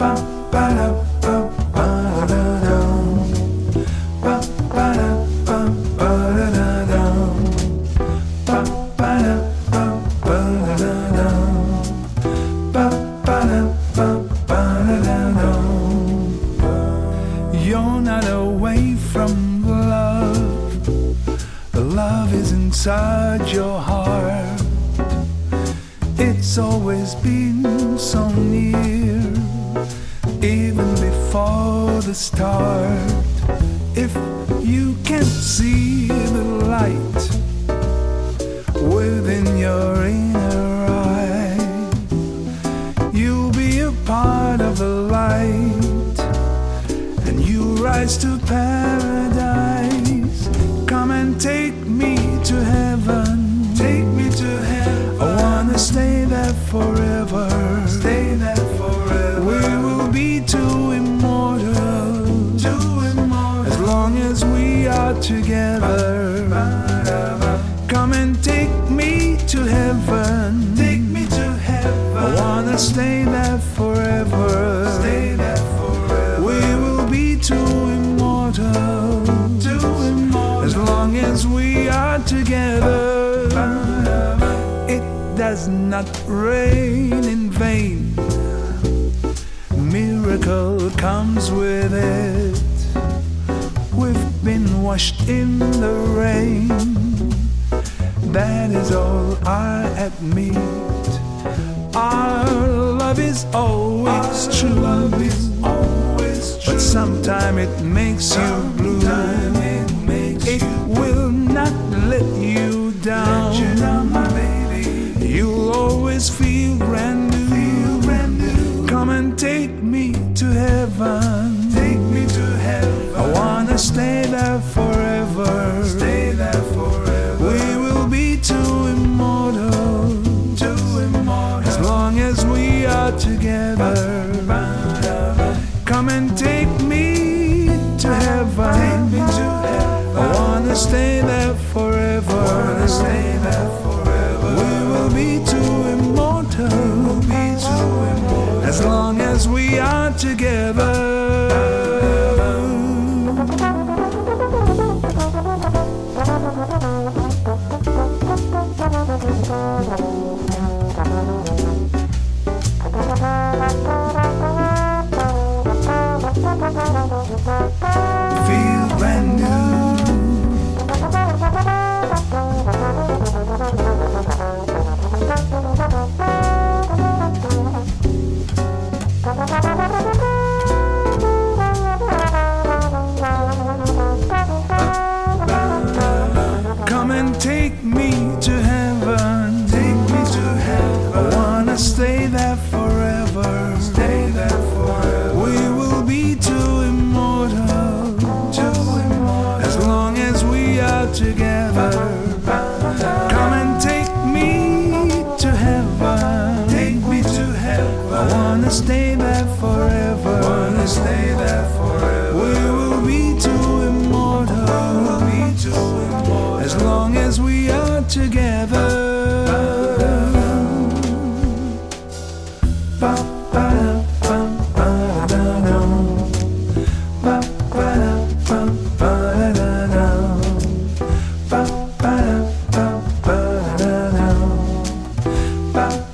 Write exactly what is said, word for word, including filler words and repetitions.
You're not away from love. The love is inside your heart. It's always been so near, even before the start. If you can't see the light within your inner eye, you'll be a part of the light, and you rise to paradise. Come and take me to heaven, take me to heaven. I wanna stay there forever, stay there forever. We will be two immortal, two immortal, as long as we are together. Come and take me to heaven, take me to heaven. I wanna stay there forever, stay there forever. We will be two immortal, two immortal, as long as we are together. It does not rain in vain. Miracle comes with it. We've been washed in the rain. That is all I admit. Our love is always Our true, love is always true. But sometimes it makes you blue. It, makes it you will not let you down. Let you down, my baby. You'll always feel brand new. Feel brand new. Come and take me to heaven. Take me to heaven. I wanna stay there forever. Stay there forever. We will be two immortal, two immortal, as long as we are together. Come and take me to heaven. Take me to heaven. I wanna stay there forever. I wanna stay there forever. We will be two immortal, we'll be two immortal, as long as we are together. Feel brand new. Come and take me to heaven. Take me to heaven. I wanna stay there forever. Stay there forever. We will be two immortal, two immortal, as long as we are together. Come and take me to heaven. Take me to heaven. I wanna stay there forever. Wanna stay there forever. We will be two immortal. We'll be two immortal, as long as we are together. Ba, ba, ba, ba, da, da. Ba, ba, ba, ba, da, da. Ba, ba, ba, ba, da, da. Ba,